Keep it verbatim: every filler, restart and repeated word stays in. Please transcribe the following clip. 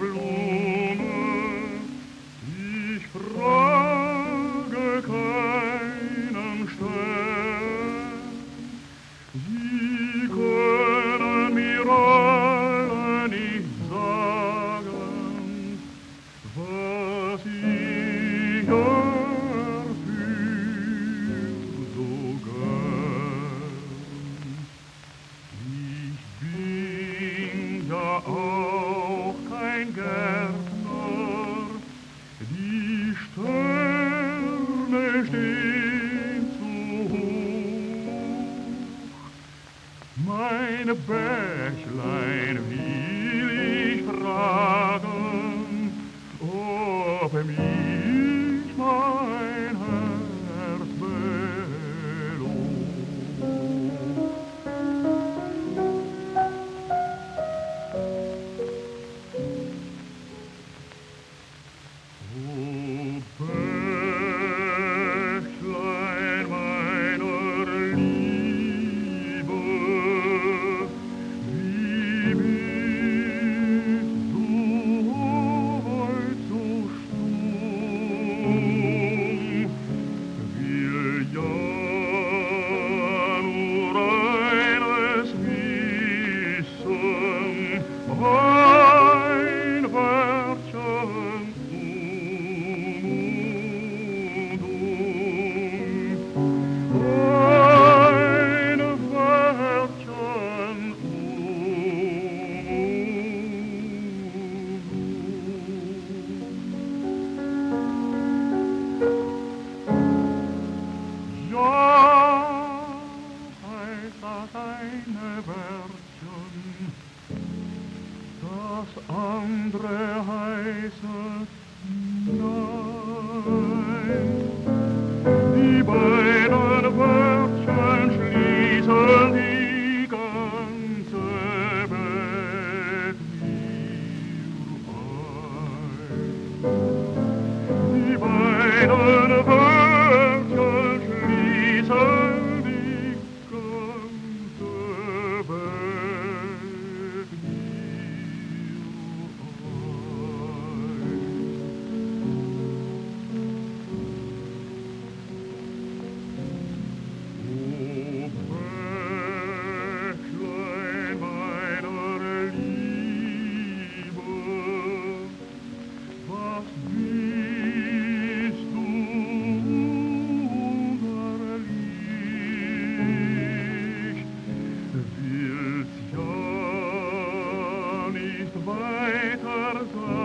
Blume, ich frage keinen Stern. Sie können mir alle nicht sagen, was ich erfühl so gern. Ich bin ja auch kein Gärtner, die Sterne stehen zu hoch. Mein Bächlein will ich fragen, ob mich mein Herz belobt. O Bächlein meiner Liebe, wie bist du heut so stumm? Will ja nur eines wissen, mein Wörtchen Eine Wörtchen, das andere heißet nein. Die beiden Wörtchen schließen die ganze Welt mir ein. Die beiden Wörtchen schließen die ganze Welt Bächlein meiner Liebe, was bist du wunderlich, willst ja nicht weiter sagen.